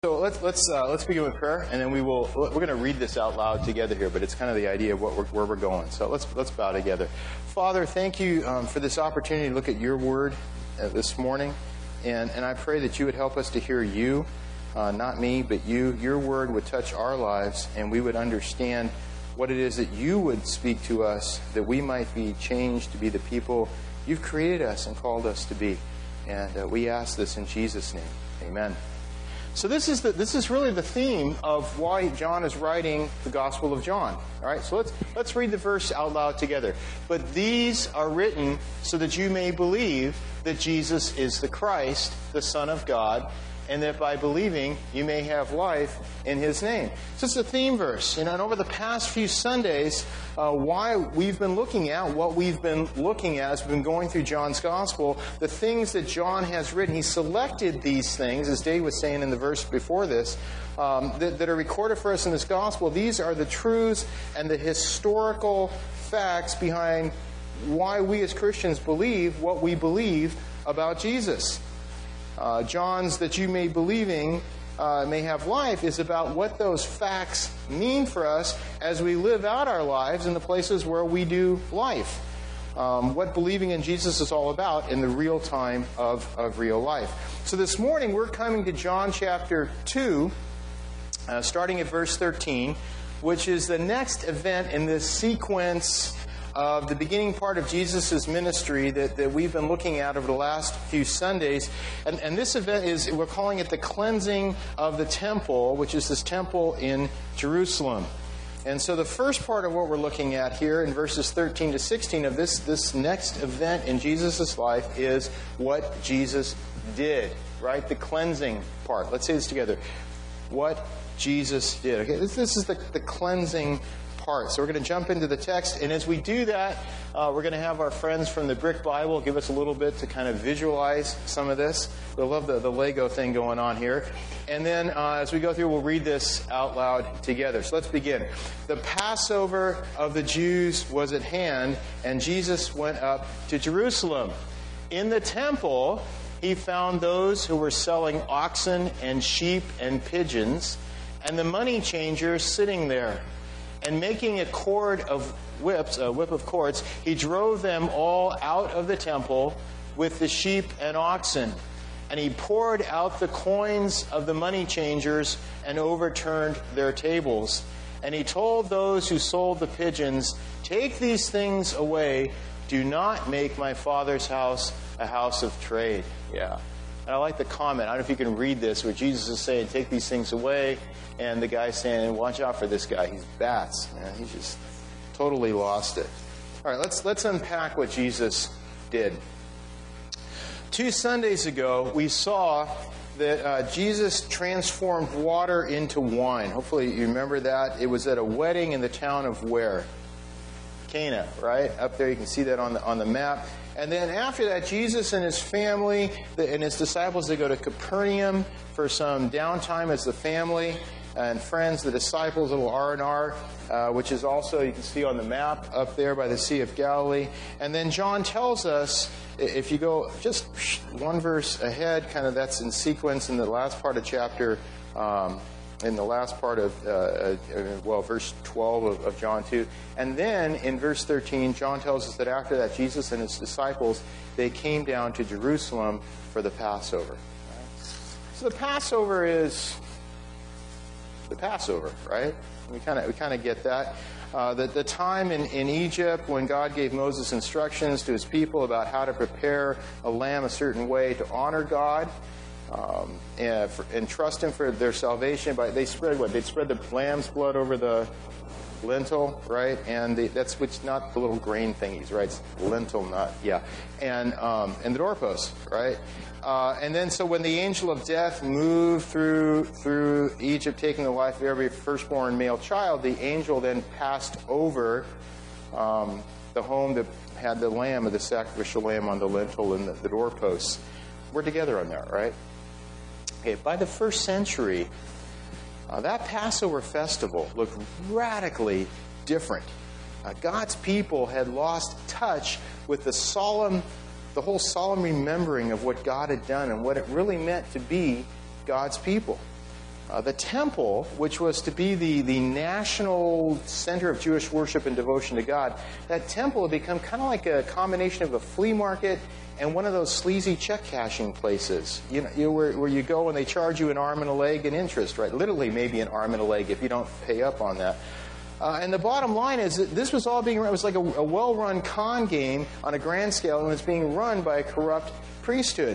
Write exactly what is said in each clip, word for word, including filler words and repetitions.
So let's let's uh, let's begin with prayer, and then we will. We're going to read this out loud together here, but it's kind of the idea of what we're, where we're going. So let's let's bow together. Father, thank you um, for this opportunity to look at your word uh, this morning, and and I pray that you would help us to hear you, uh, not me, but you. Your word would touch our lives, and we would understand what it is that you would speak to us, that we might be changed to be the people you've created us and called us to be. And uh, we ask this in Jesus' name. Amen. So this is the, this is really the theme of why John is writing the Gospel of John. All right, so let's let's read the verse out loud together. But these are written so that you may believe that Jesus is the Christ, the Son of God, and that by believing you may have life in His name. So it's a theme verse. You know, and over the past few Sundays, uh, why we've been looking at what we've been looking at as we've been going through John's Gospel, the things that John has written. He selected these things, as Dave was saying in the verse before this, um, that, that are recorded for us in this Gospel. These are the truths and the historical facts behind why we as Christians believe what we believe about Jesus. Uh, John's that you may believing uh, may have life is about what those facts mean for us as we live out our lives in the places where we do life. Um, what believing in Jesus is all about in the real time of, of real life. So this morning we're coming to John chapter two, uh, starting at verse thirteen, which is the next event in this sequence of the beginning part of Jesus' ministry that, that we've been looking at over the last few Sundays. And, and this event is, we're calling it the cleansing of the temple, which is this temple in Jerusalem. And so the first part of what we're looking at here in verses thirteen to sixteen of this, this next event in Jesus' life is what Jesus did, right? The cleansing part. Let's say this together. What Jesus did. Okay, this, this is the, the cleansing part. So we're going to jump into the text, and as we do that, uh, we're going to have our friends from the Brick Bible give us a little bit to kind of visualize some of this. We love the, the Lego thing going on here. And then uh, as we go through, we'll read this out loud together. So let's begin. The Passover of the Jews was at hand, and Jesus went up to Jerusalem. In the temple, he found those who were selling oxen and sheep and pigeons, and the money changers sitting there. And making a cord of whips, a whip of cords, he drove them all out of the temple with the sheep and oxen. And he poured out the coins of the money changers and overturned their tables. And he told those who sold the pigeons, "Take these things away. Do not make my Father's house a house of trade." Yeah. And I like the comment. I don't know if you can read this, where Jesus is saying, "Take these things away." And the guy's saying, "Watch out for this guy. He's bats." Man, he's just totally lost it. All right, let's let's unpack what Jesus did. Two Sundays ago, we saw that uh, Jesus transformed water into wine. Hopefully you remember that. It was at a wedding in the town of where? Cana, right? Up there, you can see that on the on the map. And then after that, Jesus and his family and his disciples, they go to Capernaum for some downtime as the family and friends, the disciples, little R and R, uh, which is also, you can see on the map, up there by the Sea of Galilee. And then John tells us, if you go just one verse ahead, kind of that's in sequence in the last part of chapter, um, in the last part of, uh, uh, well, verse twelve of, of John two. And then in verse thirteen, John tells us that after that, Jesus and his disciples, they came down to Jerusalem for the Passover. Right? So the Passover is the Passover, right? We kind of we kind of get that. Uh, the, the time in, in Egypt when God gave Moses instructions to his people about how to prepare a lamb a certain way to honor God, Um, and, for, and trust Him for their salvation. But they spread what? They spread the lamb's blood over the lentil, right? And the, that's which not the little grain thingies, right? It's lentil nut, yeah. And um, and the doorpost, right? Uh, and then so when the angel of death moved through through Egypt, taking the life of every firstborn male child, the angel then passed over um, the home that had the lamb, of the sacrificial lamb, on the lintel and the, the doorposts. We're together on that, right? Okay, by the first century, uh, that Passover festival looked radically different. Uh, God's people had lost touch with the solemn, the whole solemn remembering of what God had done and what it really meant to be God's people. Uh, the temple, which was to be the, the national center of Jewish worship and devotion to God, that temple had become kind of like a combination of a flea market and one of those sleazy check cashing places, you know, you know where, where you go and they charge you an arm and a leg in interest, right? Literally maybe an arm and a leg if you don't pay up on that. Uh, and the bottom line is that this was all being run, it was like a, a well-run con game on a grand scale, and it was being run by a corrupt priesthood.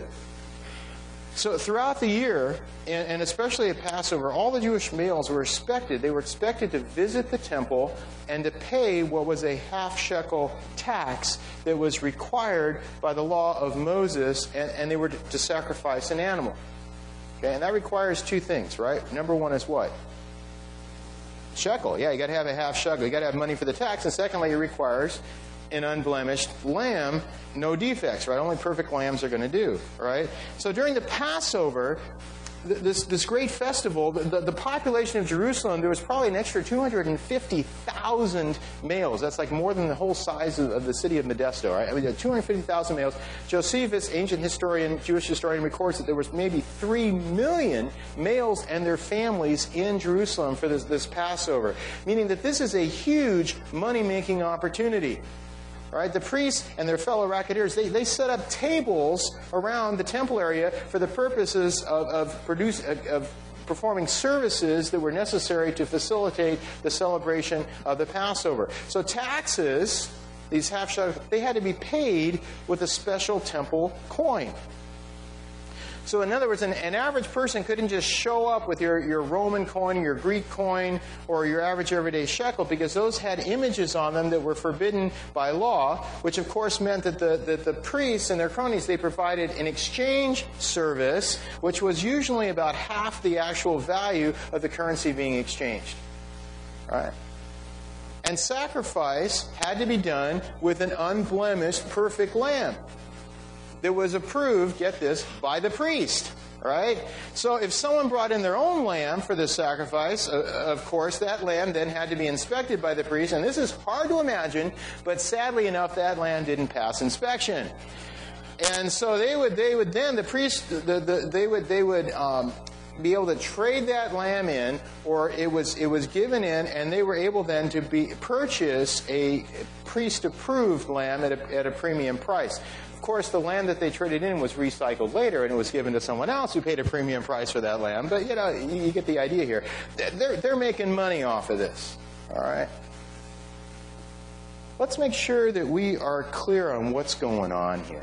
So throughout the year, and, and especially at Passover, all the Jewish males were expected, they were expected to visit the temple and to pay what was a half shekel tax that was required by the law of Moses, and, and they were to, to sacrifice an animal. Okay, and that requires two things, right? Number one is what? Shekel. Yeah, you got to have a half shekel. You got to have money for the tax. And secondly, it requires an unblemished lamb, no defects, right? Only perfect lambs are going to do, right? So during the Passover, th- this this great festival, the, the, the population of Jerusalem, there was probably an extra two hundred fifty thousand males. That's like more than the whole size of, of the city of Modesto, right? I mean, two hundred fifty thousand males. Josephus, ancient historian, Jewish historian, records that there was maybe three million males and their families in Jerusalem for this, this Passover, meaning that this is a huge money-making opportunity. Right? The priests and their fellow racketeers, they, they set up tables around the temple area for the purposes of, of, produce, of performing services that were necessary to facilitate the celebration of the Passover. So taxes, these half shekels, they had to be paid with a special temple coin. So in other words, an, an average person couldn't just show up with your, your Roman coin, your Greek coin, or your average everyday shekel, because those had images on them that were forbidden by law, which of course meant that the, that the priests and their cronies, they provided an exchange service, which was usually about half the actual value of the currency being exchanged. Right? And sacrifice had to be done with an unblemished, perfect lamb that was approved, get this, by the priest, right? So if someone brought in their own lamb for this sacrifice, uh, of course, that lamb then had to be inspected by the priest. And this is hard to imagine, but sadly enough, that lamb didn't pass inspection. And so they would, they would then, the priest, the, the, they would, they would um, be able to trade that lamb in, or it was, it was given in, and they were able then to be purchase a priest-approved lamb at a, at a premium price. Of course, the lamb that they traded in was recycled later, and it was given to someone else who paid a premium price for that lamb. But, you know, you get the idea here. They're, they're making money off of this. All right? Let's make sure that we are clear on what's going on here.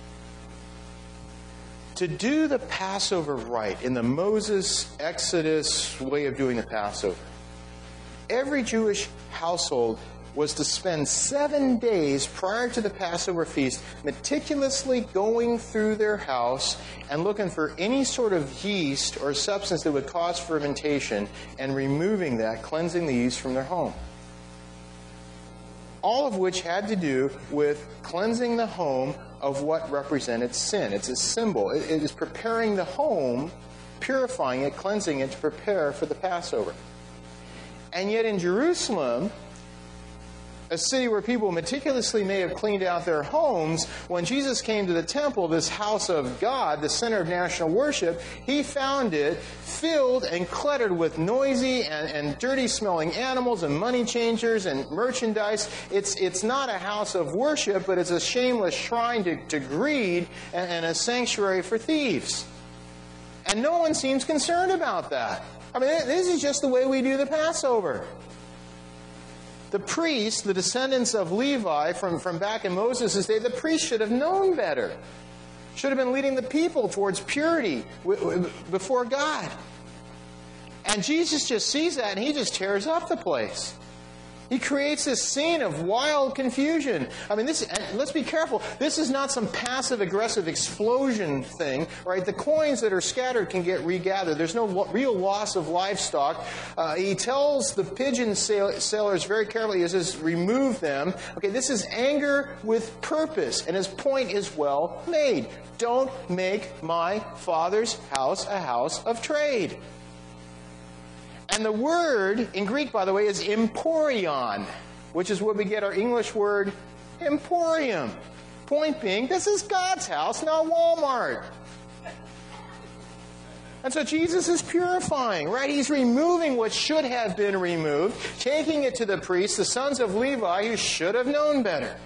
To do the Passover right in the Moses Exodus way of doing the Passover, every Jewish household was to spend seven days prior to the Passover feast meticulously going through their house and looking for any sort of yeast or substance that would cause fermentation and removing that, cleansing the yeast from their home. All of which had to do with cleansing the home of what represented sin. It's a symbol. It is preparing the home, purifying it, cleansing it to prepare for the Passover. And yet in Jerusalem, a city where people meticulously may have cleaned out their homes, when Jesus came to the temple, this house of God, the center of national worship, he found it filled and cluttered with noisy and, and dirty-smelling animals and money changers and merchandise. It's, it's not a house of worship, but it's a shameless shrine to, to greed and, and a sanctuary for thieves. And no one seems concerned about that. I mean, this is just the way we do the Passover. The priests, the descendants of Levi from, from back in Moses' day, the priests should have known better. Should have been leading the people towards purity w- w- before God. And Jesus just sees that and he just tears up the place. He creates this scene of wild confusion. I mean, this. And let's be careful. This is not some passive-aggressive explosion thing, right? The coins that are scattered can get regathered. There's no lo- real loss of livestock. Uh, he tells the pigeon sail- sailors very carefully, he says, remove them. Okay, this is anger with purpose, and his point is well made. Don't make my Father's house a house of trade. And the word in Greek, by the way, is emporion, which is where we get our English word emporium. Point being, this is God's house, not Walmart. And so Jesus is purifying, right? He's removing what should have been removed, taking it to the priests, the sons of Levi, who should have known better.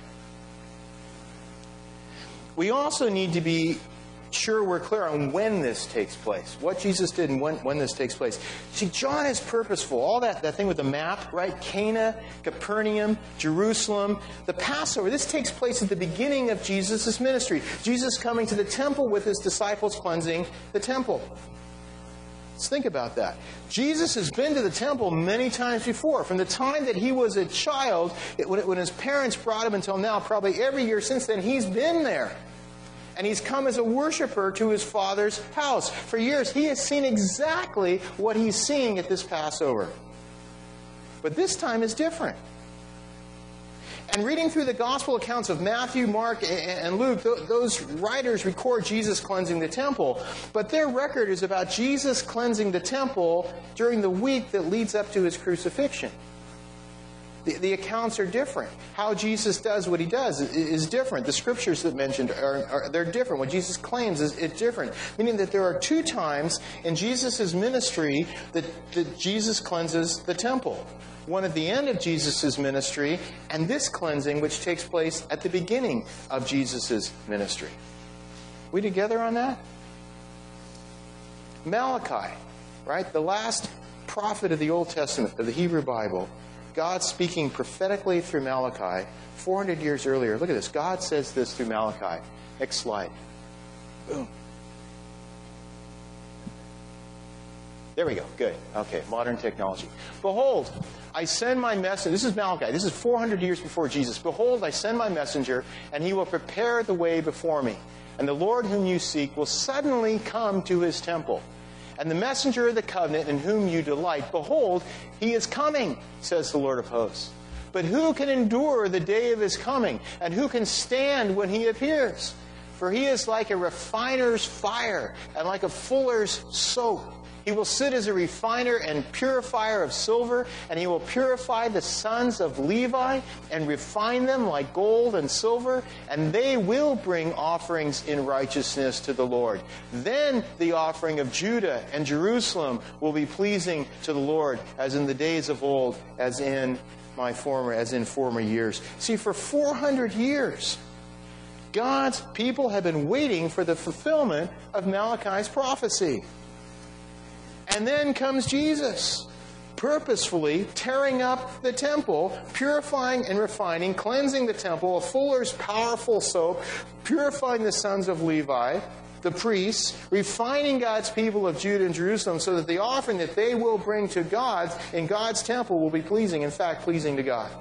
We also need to be sure we're clear on when this takes place, what Jesus did and when, when this takes place. See, John is purposeful. All that, that thing with the map, right? Cana, Capernaum, Jerusalem, the Passover. This takes place at the beginning of Jesus' ministry. Jesus coming to the temple with his disciples, cleansing the temple. Let's think about that. Jesus has been to the temple many times before. From the time that he was a child, it, when, it, when his parents brought him until now, probably every year since then, he's been there. And he's come as a worshiper to his Father's house. For years, he has seen exactly what he's seeing at this Passover. But this time is different. And reading through the gospel accounts of Matthew, Mark, and Luke, those writers record Jesus cleansing the temple. But their record is about Jesus cleansing the temple during the week that leads up to his crucifixion. The, the accounts are different. How Jesus does what he does is, is different. The scriptures that mentioned are, are they're different. What Jesus claims is, is different. Meaning that there are two times in Jesus' ministry that, that Jesus cleanses the temple. One at the end of Jesus' ministry, and this cleansing which takes place at the beginning of Jesus' ministry. We together on that? Malachi, right? The last prophet of the Old Testament, of the Hebrew Bible. God speaking prophetically through Malachi four hundred years earlier. Look at this. God says this through Malachi. Next slide. Boom. There we go. Good. Okay. Modern technology. Behold, I send my messenger. This is Malachi. This is four hundred years before Jesus. Behold, I send my messenger, and he will prepare the way before me. And the Lord whom you seek will suddenly come to his temple. And the messenger of the covenant in whom you delight, behold, he is coming, says the Lord of hosts. But who can endure the day of his coming? And who can stand when he appears? For he is like a refiner's fire and like a fuller's soap. He will sit as a refiner and purifier of silver, and he will purify the sons of Levi and refine them like gold and silver, and they will bring offerings in righteousness to the Lord. Then the offering of Judah and Jerusalem will be pleasing to the Lord, as in the days of old, as in my former, as in former years. See, for four hundred years, God's people have been waiting for the fulfillment of Malachi's prophecy. And then comes Jesus, purposefully tearing up the temple, purifying and refining, cleansing the temple, a fuller's powerful soap, purifying the sons of Levi, the priests, refining God's people of Judah and Jerusalem so that the offering that they will bring to God in God's temple will be pleasing, in fact, pleasing to God.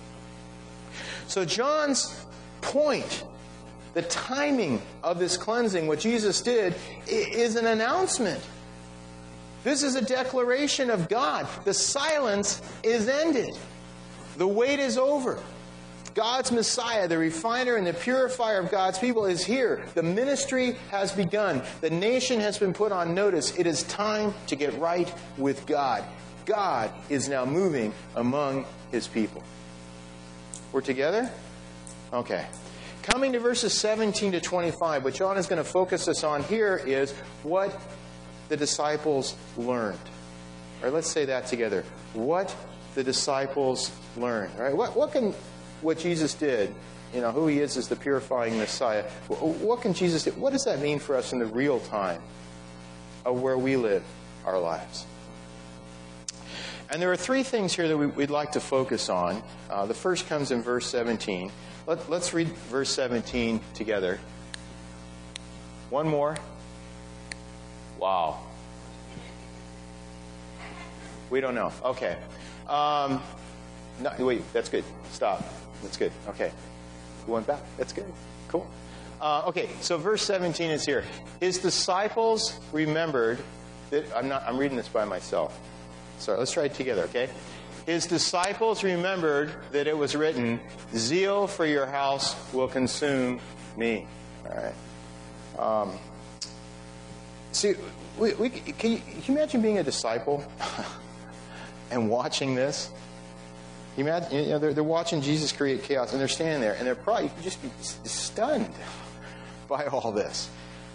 So John's point, the timing of this cleansing, what Jesus did, is an announcement. This is a declaration of God. The silence is ended. The wait is over. God's Messiah, the refiner and the purifier of God's people, is here. The ministry has begun. The nation has been put on notice. It is time to get right with God. God is now moving among his people. We're together? Okay. Coming to verses seventeen to twenty-five, what John is going to focus us on here is what the disciples learned. All right, let's say that together. What the disciples learned. All right, what, what can what Jesus did, you know, who he is as the purifying Messiah, what can Jesus do? What does that mean for us in the real time of where we live our lives? And there are three things here that we, we'd like to focus on. Uh, the first comes in verse seventeen. Let, let's read verse seventeen together. One more. Wow. We don't know. Okay. Um, no, wait, that's good. Stop. That's good. Okay. We went back. That's good. Cool. Uh, okay, so verse seventeen is here. His disciples remembered that I'm not I'm reading this by myself. Sorry, let's try it together, okay? His disciples remembered that it was written, zeal for your house will consume me. All right. Um, See, we, we, can, you, can you imagine being a disciple and watching this? You imagine, you know, they're, they're watching Jesus create chaos, and they're standing there, and they're probably just be stunned by all this.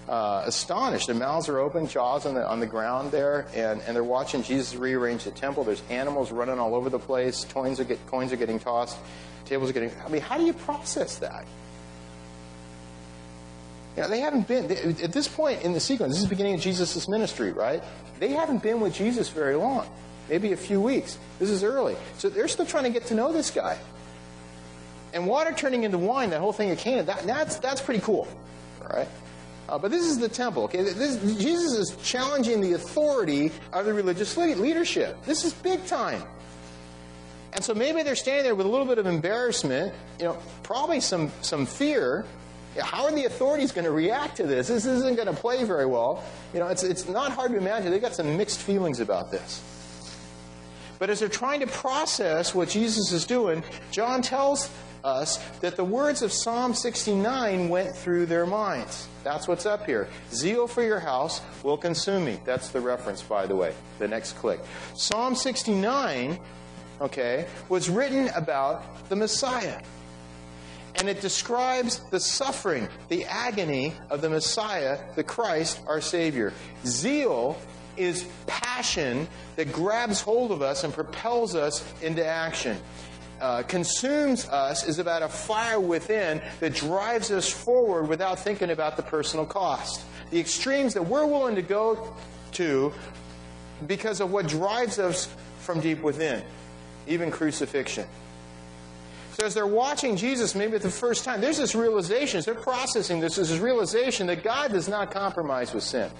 uh, astonished. Their mouths are open, jaws on the on the ground there, and, and they're watching Jesus rearrange the temple. There's animals running all over the place. Coins are, get, coins are getting tossed. Tables are getting... I mean, how do you process that? You know, they haven't been... At this point in the sequence, this is the beginning of Jesus' ministry, right? They haven't been with Jesus very long. Maybe a few weeks. This is early. So they're still trying to get to know this guy. And water turning into wine, that whole thing at Cana, that, that's, that's pretty cool. All right? Uh, but this is the temple. Okay, this, Jesus is challenging the authority of the religious leadership. This is big time. And so maybe they're standing there with a little bit of embarrassment, you know, probably some, some fear. How are the authorities going to react to this? This isn't going to play very well. You know, it's, it's not hard to imagine. They've got some mixed feelings about this. But as they're trying to process what Jesus is doing, John tells us that the words of Psalm sixty-nine went through their minds. That's what's up here. Zeal for your house will consume me. That's the reference, by the way. The next click. Psalm sixty-nine, okay, was written about the Messiah. And it describes the suffering, the agony of the Messiah, the Christ, our Savior. Zeal is passion that grabs hold of us and propels us into action. Uh, consumes us is about a fire within that drives us forward without thinking about the personal cost. The extremes that we're willing to go to because of what drives us from deep within, even crucifixion. So as they're watching Jesus, maybe for the first time, there's this realization, as they're processing this, there's this realization that God does not compromise with sin.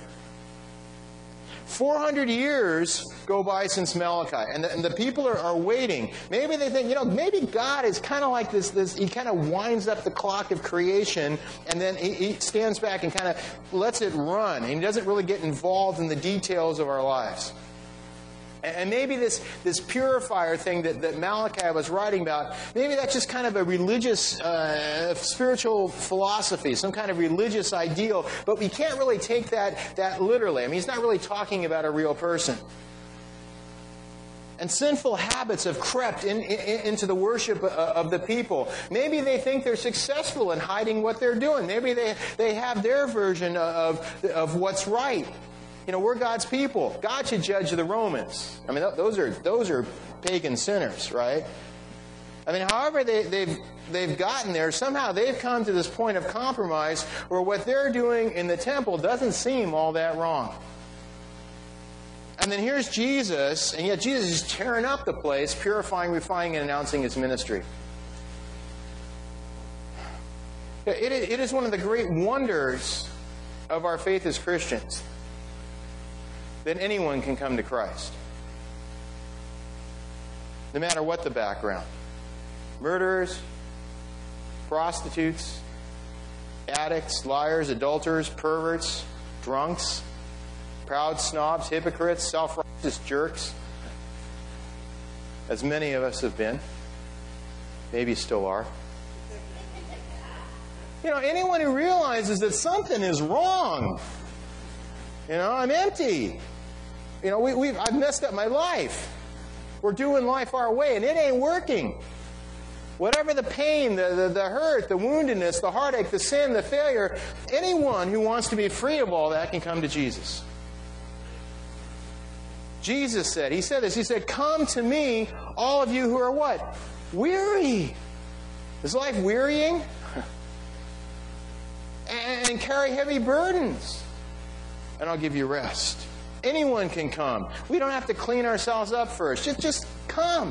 four hundred years go by since Malachi, and the, and the people are, are waiting. Maybe they think, you know, maybe God is kind of like this, this he kind of winds up the clock of creation, and then he, he stands back and kind of lets it run. And he doesn't really get involved in the details of our lives. And maybe this, this purifier thing that, that Malachi was writing about, maybe that's just kind of a religious, uh, spiritual philosophy, some kind of religious ideal. But we can't really take that, that literally. I mean, he's not really talking about a real person. And sinful habits have crept in, in, into the worship of the people. Maybe they think they're successful in hiding what they're doing. Maybe they, they have their version of, of what's right. You know, we're God's people. God should judge the Romans. I mean, those are those are pagan sinners, right? I mean, however they, they've they've gotten there, somehow they've come to this point of compromise where what they're doing in the temple doesn't seem all that wrong. And then here's Jesus, and yet Jesus is tearing up the place, purifying, refining, and announcing His ministry. It, it is one of the great wonders of our faith as Christians that anyone can come to Christ. No matter what the background. Murderers, prostitutes, addicts, liars, adulterers, perverts, drunks, proud snobs, hypocrites, self-righteous jerks, as many of us have been, maybe still are. You know, anyone who realizes that something is wrong. You know, I'm empty. You know, we, we've, I've messed up my life. We're doing life our way, and it ain't working. Whatever the pain, the, the, the hurt, the woundedness, the heartache, the sin, the failure, anyone who wants to be free of all that can come to Jesus. Jesus said, He said this, He said, "Come to me, all of you who are" what? Weary. Is life wearying? and, and carry heavy burdens, and I'll give you rest. Anyone can come. We don't have to clean ourselves up first. Just, just come.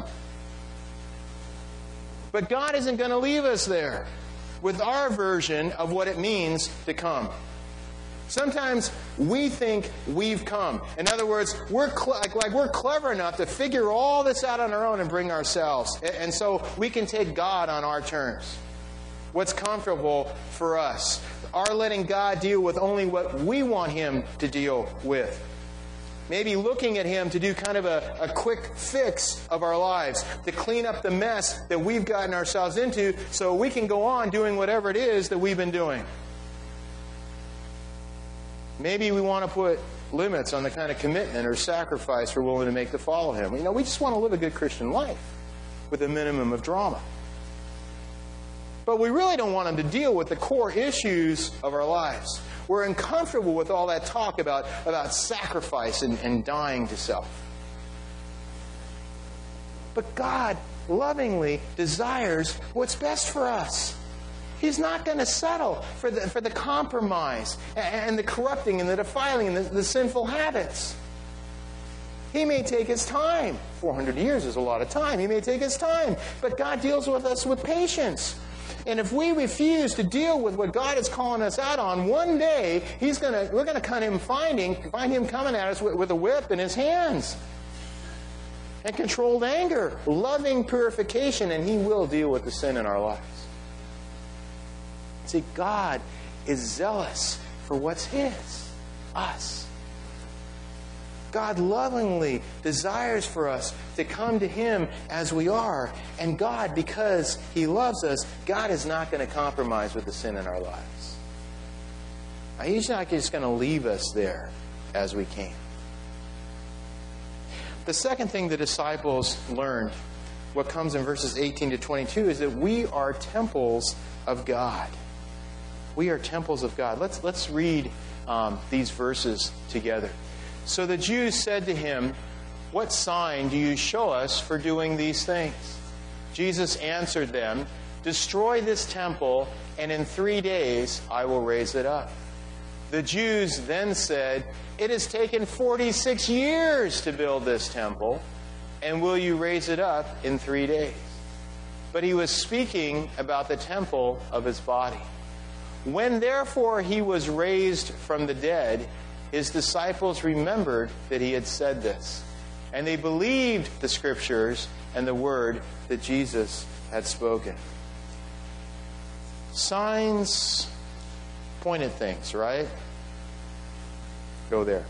But God isn't going to leave us there with our version of what it means to come. Sometimes we think we've come. In other words, we're cl- like, like we're clever enough to figure all this out on our own and bring ourselves. And so we can take God on our terms. What's comfortable for us. Our letting God deal with only what we want Him to deal with. Maybe looking at Him to do kind of a, a quick fix of our lives, to clean up the mess that we've gotten ourselves into so we can go on doing whatever it is that we've been doing. Maybe we want to put limits on the kind of commitment or sacrifice we're willing to make to follow Him. You know, we just want to live a good Christian life with a minimum of drama. But we really don't want Him to deal with the core issues of our lives. we're uncomfortable with all that talk about, about sacrifice and, and dying to self. But God lovingly desires what's best for us. He's not going to settle for the, for the compromise and the corrupting and the defiling and the, the sinful habits. He may take His time. four hundred years is a lot of time. He may take His time. But God deals with us with patience. And if we refuse to deal with what God is calling us out on, one day He's going to, we're going to kind of finding, find Him coming at us with, with a whip in His hands. And controlled anger, loving purification, and He will deal with the sin in our lives. See, God is zealous for what's His, us. God lovingly desires for us to come to Him as we are. And God, because He loves us, God is not going to compromise with the sin in our lives. Now, He's not just going to leave us there as we came. The second thing the disciples learned, what comes in verses eighteen to twenty-two, is that we are temples of God. We are temples of God. Let's, let's read um, these verses together. So the Jews said to Him, "What sign do you show us for doing these things?" Jesus answered them, "Destroy this temple, and in three days I will raise it up." The Jews then said, "It has taken forty-six years to build this temple, and will you raise it up in three days?" But He was speaking about the temple of His body. When therefore He was raised from the dead, His disciples remembered that He had said this, and they believed the Scriptures and the word that Jesus had spoken. Signs point at things, right? Go there.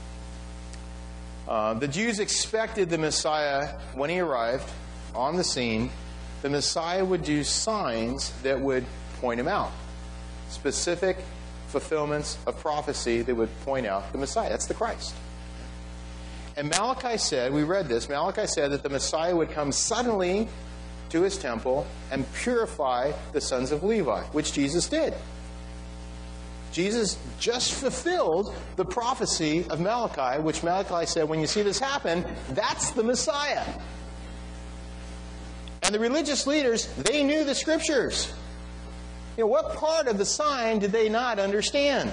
Uh, the Jews expected the Messiah, when He arrived on the scene, the Messiah would do signs that would point Him out. Specific fulfillments of prophecy that would point out the Messiah. That's the Christ. And Malachi said, we read this, Malachi said that the Messiah would come suddenly to His temple and purify the sons of Levi, which Jesus did. Jesus just fulfilled the prophecy of Malachi, which Malachi said, when you see this happen, that's the Messiah. And the religious leaders, they knew the Scriptures. You know, what part of the sign did they not understand?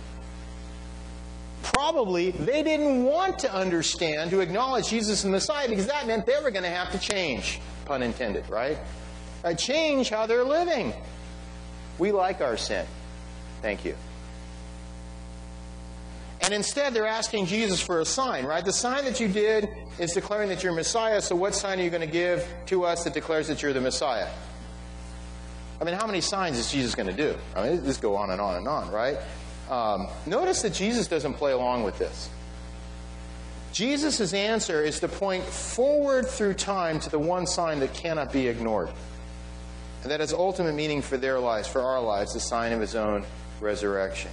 Probably they didn't want to understand, to acknowledge Jesus as the Messiah, because that meant they were going to have to change. Pun intended, right? Uh, change how they're living. We like our sin. Thank you. And instead, they're asking Jesus for a sign, right? The sign that you did is declaring that you're Messiah, so what sign are you going to give to us that declares that you're the Messiah? I mean, how many signs is Jesus going to do? I mean, just go on and on and on, right? Um, notice that Jesus doesn't play along with this. Jesus' answer is to point forward through time to the one sign that cannot be ignored. And that has ultimate meaning for their lives, for our lives, the sign of His own resurrection.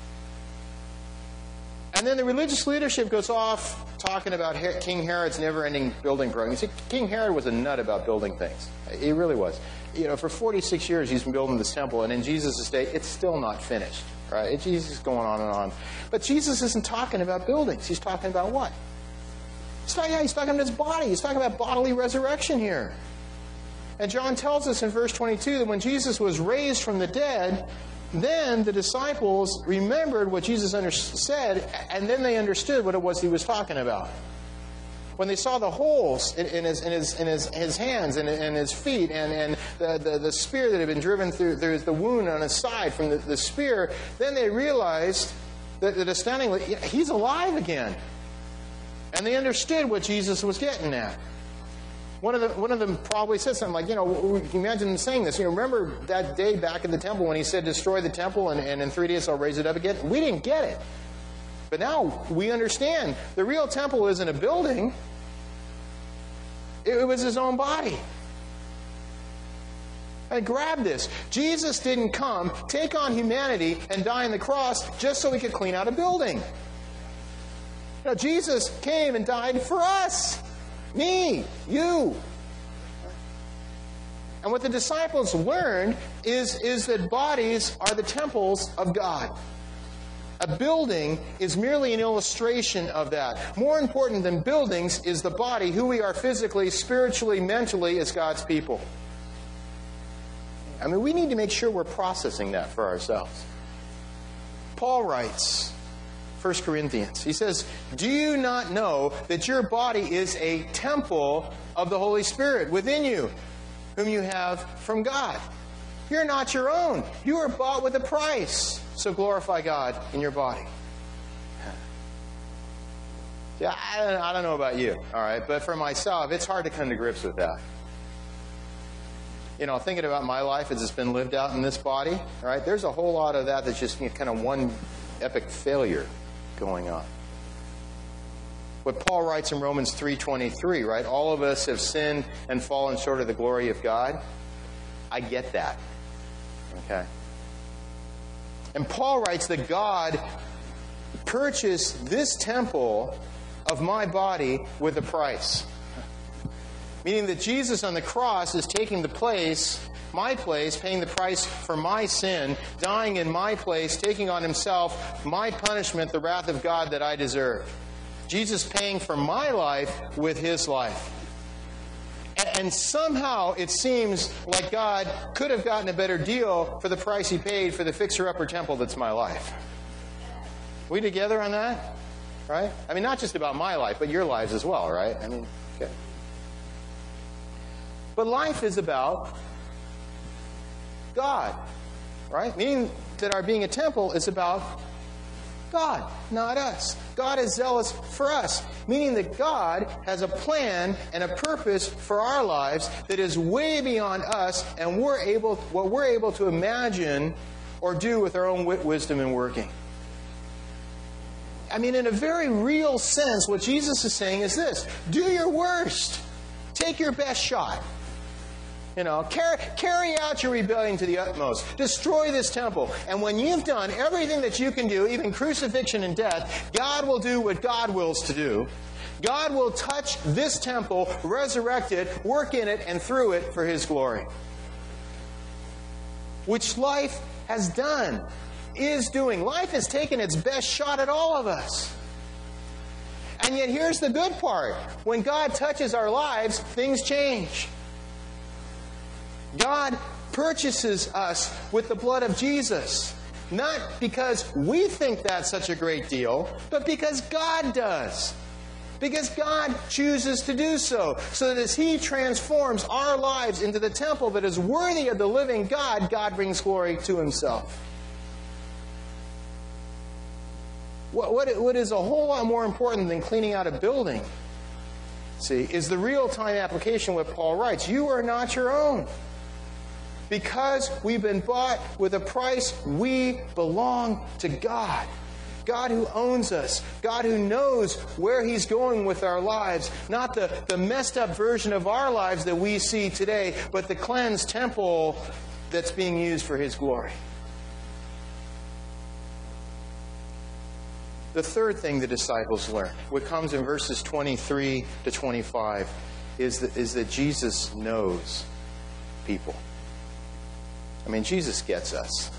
And then the religious leadership goes off talking about King Herod's never-ending building program. You see, King Herod was a nut about building things. He really was. You know, for forty-six years he's been building this temple, and in Jesus' day, it's still not finished. Right? Jesus is going on and on. But Jesus isn't talking about buildings. He's talking about what? He's talking, yeah, he's talking about His body. He's talking about bodily resurrection here. And John tells us in verse twenty-two that when Jesus was raised from the dead, then the disciples remembered what Jesus under- said, and then they understood what it was He was talking about. When they saw the holes in, in, his, in, his, in his, his hands and in His feet, and, and the, the, the spear that had been driven through, there's the wound on His side from the, the spear, then they realized that, that astoundingly, He's alive again. And they understood what Jesus was getting at. One of, the, one of them probably said something like, you know, can you imagine him saying this? You know, remember that day back in the temple when He said, destroy the temple and, and in three days I'll raise it up again? We didn't get it. But now we understand. The real temple isn't a building. It, it was His own body. And grab this. Jesus didn't come, take on humanity, and die on the cross just so He could clean out a building. No, Jesus came and died for us. Me, you. And what the disciples learned is, is that bodies are the temples of God. A building is merely an illustration of that. More important than buildings is the body, who we are physically, spiritually, mentally as God's people. I mean, we need to make sure we're processing that for ourselves. Paul writes, First Corinthians, he says, "Do you not know that your body is a temple of the Holy Spirit within you, whom you have from God? You're not your own. You are bought with a price. So glorify God in your body." Yeah, I don't, I don't know about you, all right? But for myself, it's hard to come to grips with that. You know, thinking about my life as it's been lived out in this body, all right, there's a whole lot of that that's just, you know, kind of one epic failure going on. What Paul writes in Romans three twenty-three, right? All of us have sinned and fallen short of the glory of God. I get that. Okay? And Paul writes that God purchased this temple of my body with a price. Meaning that Jesus on the cross is taking the place, my place, paying the price for my sin, dying in my place, taking on himself my punishment, the wrath of God that I deserve. Jesus paying for my life with his life. And somehow it seems like God could have gotten a better deal for the price he paid for the fixer-upper temple that's my life. We together on that? Right? I mean, not just about my life, but your lives as well, right? I mean, okay. But life is about God, right? Meaning that our being a temple is about God, not us. God is zealous for us, meaning that God has a plan and a purpose for our lives that is way beyond us, and we're able, what we're able to imagine or do with our own wit, wisdom, and working. I mean, in a very real sense, what Jesus is saying is this: do your worst. Take your best shot. You know, carry, carry out your rebellion to the utmost. Destroy this temple. And when you've done everything that you can do, even crucifixion and death, God will do what God wills to do. God will touch this temple, resurrect it, work in it, and through it for his glory. Which life has done, is doing. Life has taken its best shot at all of us. And yet here's the good part. When God touches our lives, things change. God purchases us with the blood of Jesus. Not because we think that's such a great deal, but because God does. Because God chooses to do so. So that as he transforms our lives into the temple that is worthy of the living God, God brings glory to himself. What, what, what is a whole lot more important than cleaning out a building, see, is the real-time application of what Paul writes. You are not your own. Because we've been bought with a price, we belong to God. God who owns us. God who knows where he's going with our lives. Not the, the messed up version of our lives that we see today, but the cleansed temple that's being used for his glory. The third thing the disciples learned, what comes in verses twenty-three to twenty-five, is that, is that Jesus knows people. I mean, Jesus gets us.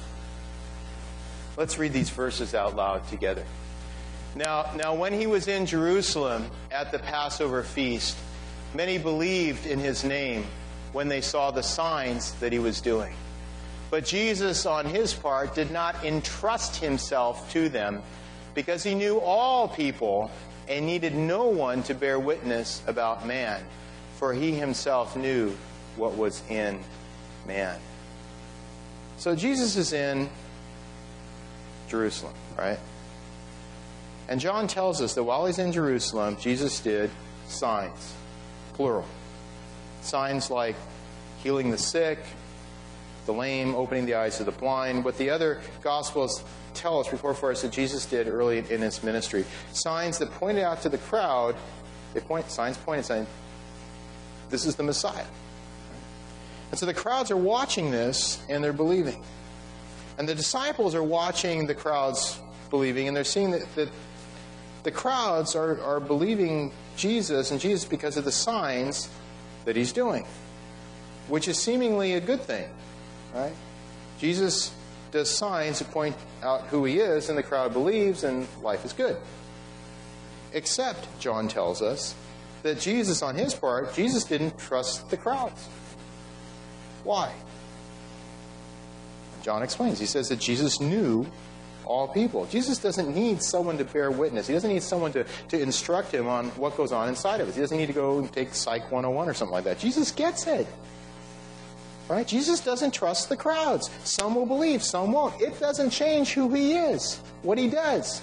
Let's read these verses out loud together. Now, now, when he was in Jerusalem at the Passover feast, many believed in his name when they saw the signs that he was doing. But Jesus, on his part, did not entrust himself to them, because he knew all people and needed no one to bear witness about man, for he himself knew what was in man. So Jesus is in Jerusalem, right? And John tells us that while he's in Jerusalem, Jesus did signs, plural. Signs like healing the sick, the lame, opening the eyes of the blind. What the other Gospels tell us, report for us, that Jesus did early in his ministry. Signs that pointed out to the crowd, they point, signs pointed, saying, this is the Messiah. And so the crowds are watching this, and they're believing. And the disciples are watching the crowds believing, and they're seeing that, that the crowds are, are believing Jesus, and Jesus because of the signs that he's doing, which is seemingly a good thing, right? Jesus does signs that point out who he is, and the crowd believes, and life is good. Except, John tells us, that Jesus, on his part, Jesus didn't trust the crowds. Why? John explains. He says that Jesus knew all people. Jesus doesn't need someone to bear witness. He doesn't need someone to, to instruct him on what goes on inside of us. He doesn't need to go and take Psych one oh one or something like that. Jesus gets it. Right? Jesus doesn't trust the crowds. Some will believe, some won't. It doesn't change who he is, what he does.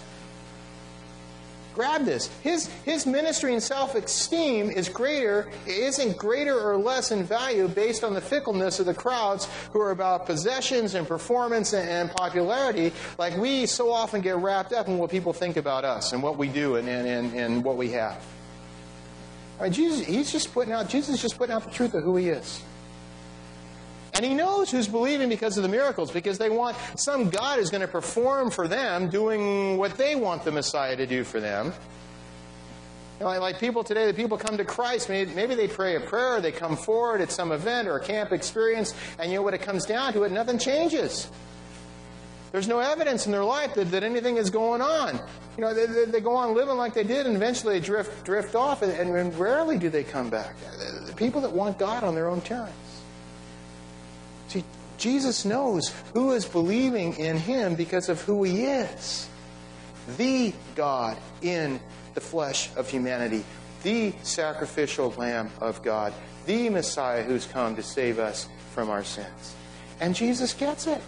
Grab this. His, his ministry and self-esteem is greater, isn't greater or less in value based on the fickleness of the crowds who are about possessions and performance and, and popularity. Like we so often get wrapped up in what people think about us and what we do and, and, and, and what we have. Right, Jesus, he's just putting out, Jesus is just putting out the truth of who he is. And he knows who's believing because of the miracles, because they want some God who's going to perform for them, doing what they want the Messiah to do for them. You know, like, like people today, the people come to Christ, maybe, maybe they pray a prayer, or they come forward at some event or a camp experience, and you know what it comes down to, it nothing changes. There's no evidence in their life that, that anything is going on. You know, they, they, they go on living like they did, and eventually they drift, drift off, and, and rarely do they come back. The people that want God on their own terms. See, Jesus knows who is believing in him because of who he is. The God in the flesh of humanity. The sacrificial Lamb of God. The Messiah who's come to save us from our sins. And Jesus gets it.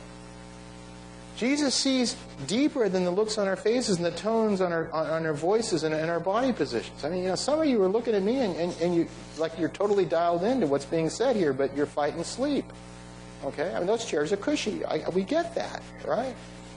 Jesus sees deeper than the looks on our faces and the tones on our on, on our voices and, and our body positions. I mean, you know, some of you are looking at me and, and, and you like you're totally dialed into what's being said here, but you're fighting sleep. Okay? I mean, those chairs are cushy. I, we get that, right?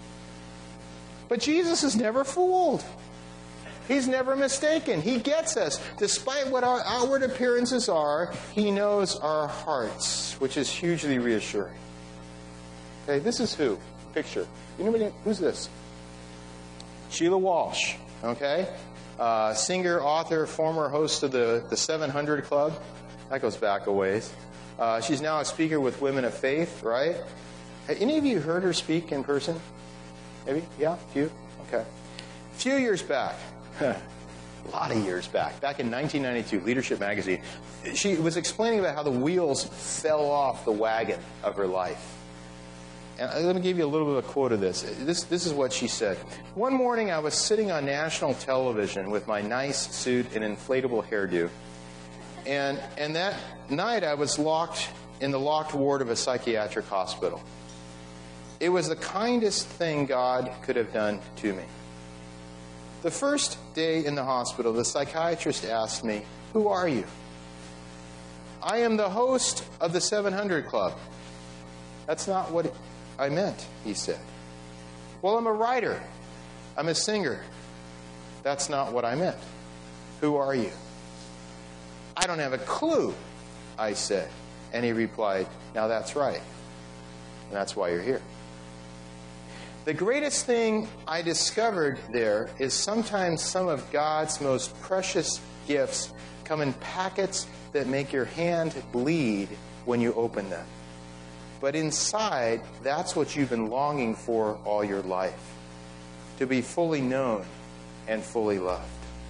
But Jesus is never fooled. He's never mistaken. He gets us. Despite what our outward appearances are, he knows our hearts, which is hugely reassuring. Okay, this is who? Picture. You know who's this? Sheila Walsh. Okay? Uh, singer, author, former host of the, the seven hundred Club. That goes back a ways. Uh, she's now a speaker with Women of Faith, right? Have any of you heard her speak in person? Maybe? Yeah? A few? Okay. A few years back, a lot of years back, back in nineteen ninety-two, Leadership Magazine, she was explaining about how the wheels fell off the wagon of her life. And let me give you a little bit of a quote of this. This, this is what she said. One morning I was sitting on national television with my nice suit and inflatable hairdo. And, and that night I was locked in the locked ward of a psychiatric hospital. It was the kindest thing God could have done to me. The first day in the hospital, the psychiatrist asked me, "Who are you?" "I am the host of the seven hundred Club." "That's not what I meant," he said. "Well, I'm a writer. I'm a singer." "That's not what I meant. Who are you?" "I don't have a clue," I said. And he replied, "Now that's right. And that's why you're here." The greatest thing I discovered there is sometimes some of God's most precious gifts come in packets that make your hand bleed when you open them. But inside, that's what you've been longing for all your life. To be fully known and fully loved.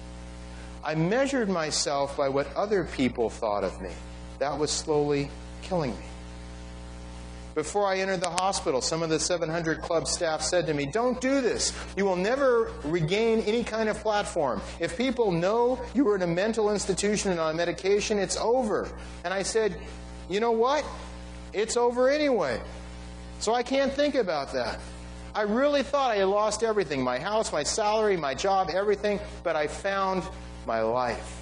I measured myself by what other people thought of me. That was slowly killing me. Before I entered the hospital, some of the seven hundred Club staff said to me, "Don't do this. You will never regain any kind of platform. If people know you were in a mental institution and on medication, it's over." And I said, "You know what? It's over anyway. So I can't think about that. I really thought I had lost everything. My house, my salary, my job, everything. But I found my life."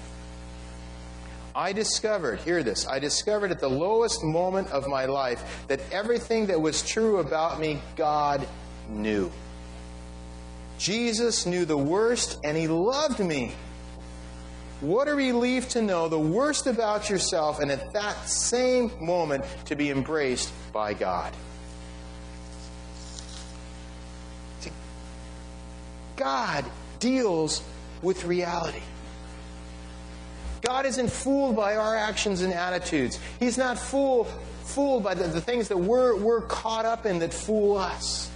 I discovered, hear this, I discovered at the lowest moment of my life that everything that was true about me, God knew. Jesus knew the worst, and He loved me. What a relief to know the worst about yourself, and at that same moment to be embraced by God. See, God deals with reality. God isn't fooled by our actions and attitudes. He's not fooled fooled by the, the things that we're, we're caught up in that fool us.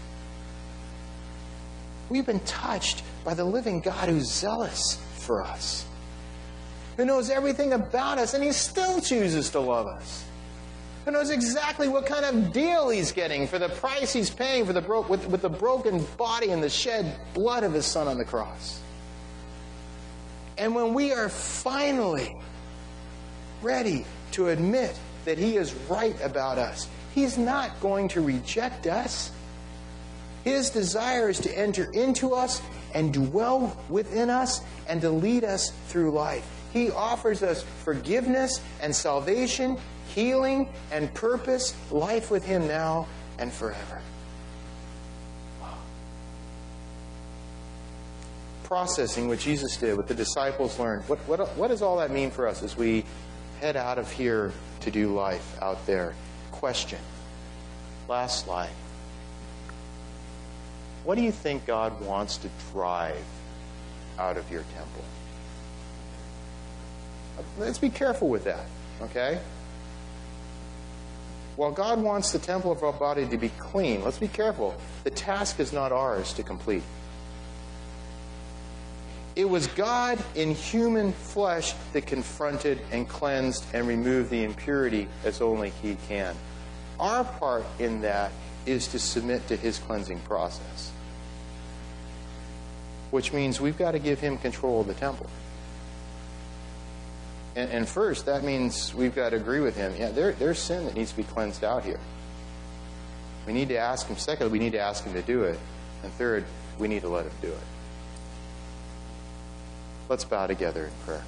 We've been touched by the living God who's zealous for us, who knows everything about us, and He still chooses to love us, who knows exactly what kind of deal He's getting for the price He's paying for the bro- with, with the broken body and the shed blood of His Son on the cross. And when we are finally ready to admit that He is right about us, He's not going to reject us. His desire is to enter into us and dwell within us and to lead us through life. He offers us forgiveness and salvation, healing and purpose, life with Him now and forever. Wow. Processing what Jesus did, what the disciples learned. What, what, what does all that mean for us as we head out of here to do life out there? Question. Last slide. What do you think God wants to drive out of your temple? Let's be careful with that, okay? While God wants the temple of our body to be clean, let's be careful. The task is not ours to complete. It was God in human flesh that confronted and cleansed and removed the impurity as only He can. Our part in that is to submit to His cleansing process, which means we've got to give Him control of the temple. And, and first, that means we've got to agree with Him. Yeah, there, there's sin that needs to be cleansed out here. We need to ask Him. Second, we need to ask Him to do it. And third, we need to let Him do it. Let's bow together in prayer.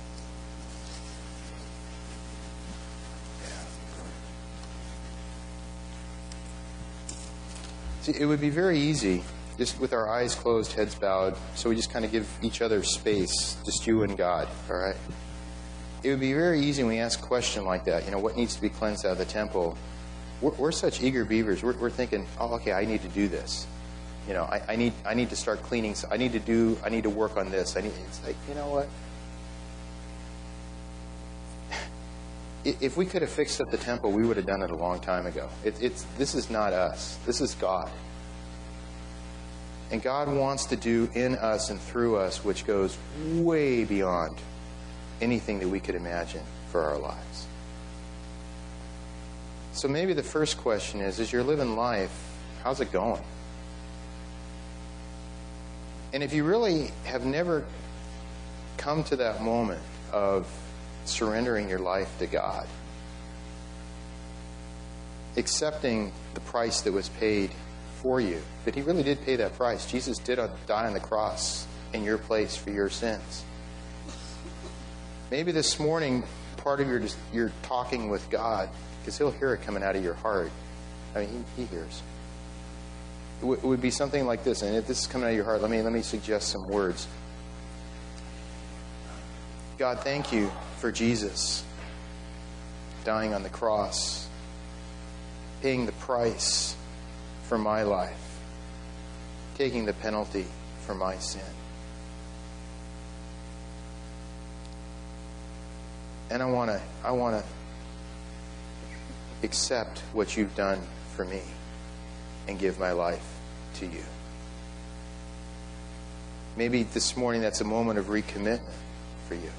See, it would be very easy, just with our eyes closed, heads bowed, so we just kind of give each other space, just you and God, all right? It would be very easy when we ask a question like that, you know, what needs to be cleansed out of the temple? We're, we're such eager beavers. We're, we're thinking, oh, okay, I need to do this. You know, I, I need I need to start cleaning. I need to do, I need to work on this. I need, it's like, you know what? If we could have fixed up the temple, we would have done it a long time ago. It, it's This is not us. This is God. And God wants to do in us and through us, which goes way beyond anything that we could imagine for our lives. So maybe the first question is, as you're living life, how's it going? And if you really have never come to that moment of surrendering your life to God, accepting the price that was paid for you, that He really did pay that price. Jesus did die on the cross in your place for your sins. Maybe this morning, part of your your talking with God, because He'll hear it coming out of your heart. I mean, He, he hears. It, w- it would be something like this, and if this is coming out of your heart, let me let me suggest some words. God, thank You for Jesus dying on the cross, paying the price for my life, taking the penalty for my sin. And I want to I want to accept what You've done for me and give my life to You. Maybe this morning that's a moment of recommitment for you,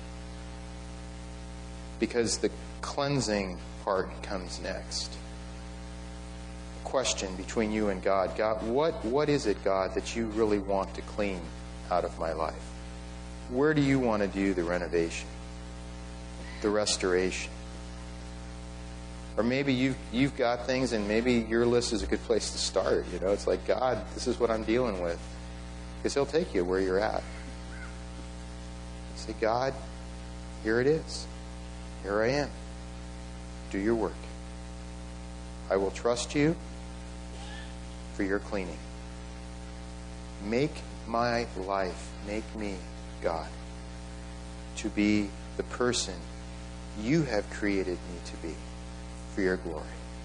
because the cleansing part comes next. A question between you and God. God, what, what is it, God, that You really want to clean out of my life? Where do You want to do the renovation, the restoration? Or maybe you've, you've got things, and maybe your list is a good place to start. You know, it's like, God, this is what I'm dealing with. Because He'll take you where you're at. Say, God, here it is. Here I am. Do Your work. I will trust You for Your cleaning. Make my life, make me, God, to be the person You have created me to be for Your glory.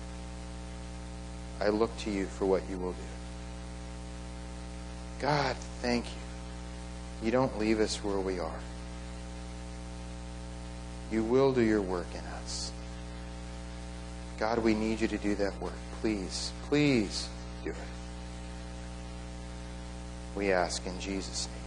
I look to You for what You will do. God, thank You. You don't leave us where we are. You will do Your work in us. God, we need you to do that work. Please, please do it. We ask in Jesus' name.